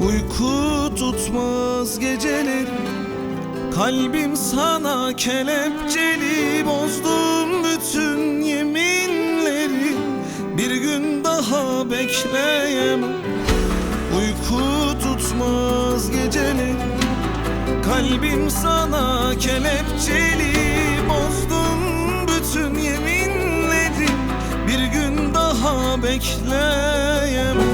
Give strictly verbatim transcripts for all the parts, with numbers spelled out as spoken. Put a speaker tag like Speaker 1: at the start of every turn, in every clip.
Speaker 1: Uyku tutmaz geceleri, kalbim sana kelepçeli. Bozdum bütün yeminleri, bir gün daha bekleyemem. Uyku tutmaz geceleri, kalbim sana kelepçeli. Bozdum bütün yeminleri, bir gün daha bekleyemem.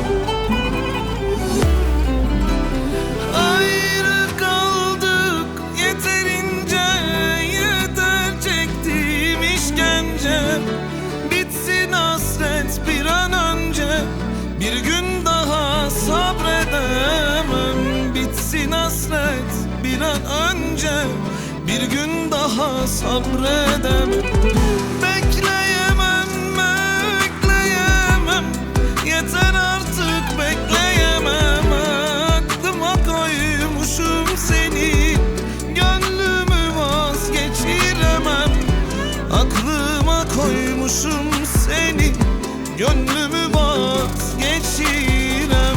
Speaker 1: Ayrı kaldık yeterince, yeter çektiğim işkence. Bitsin hasret bir an önce, bir gün daha sabredemem. Bitsin hasret bir an önce, bir gün daha sabredemem. Bekleyemem, bekleyemem, yeter artık bekleyemem. Aklıma koymuşum seni, gönlümü vazgeçiremem. Aklıma koymuşum seni, gönlümü vazgeçiremem.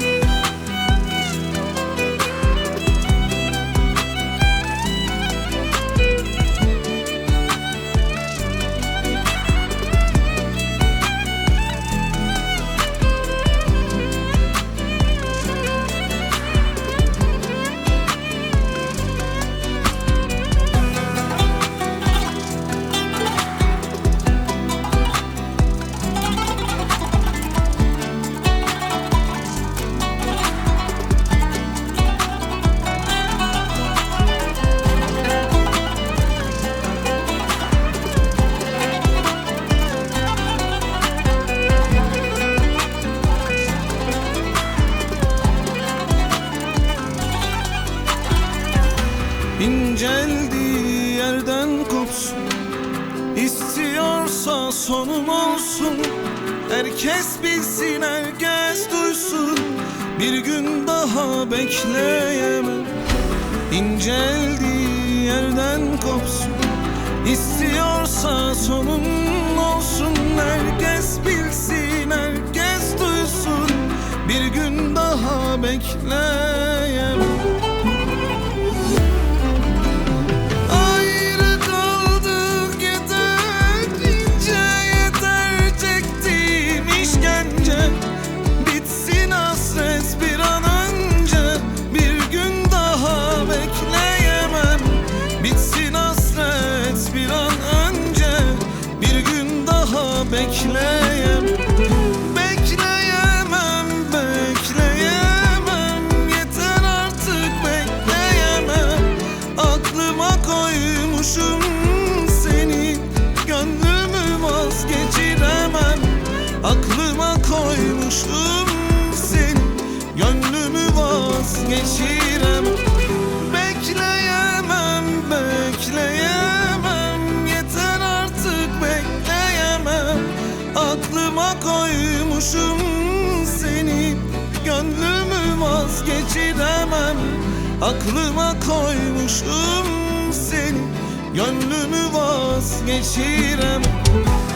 Speaker 1: İnceldiği yerden kopsun, İstiyorsa sonum olsun. Herkes bilsin, herkes duysun, bir gün daha bekleyemem. İnceldiği yerden kopsun, İstiyorsa sonum olsun. Herkes bilsin, herkes duysun, bir gün daha bekleyemem. Bitsin hasret bir an önce, bir gün daha bekleyemem. Bitsin hasret bir an önce, bir gün daha bekleyemem. Bekleyemem, bekleyemem, yeter artık bekleyemem. Aklıma koymuşum seni, gönlümü vazgeçiremem. Aklıma koymuşum seni, gönlümü vazgeçiremem. Bekleyemem, bekleyemem, yeter artık bekleyemem. Aklıma koymuşum seni, gönlümü vazgeçiremem. Aklıma koymuşum seni, gönlümü vazgeçiremem.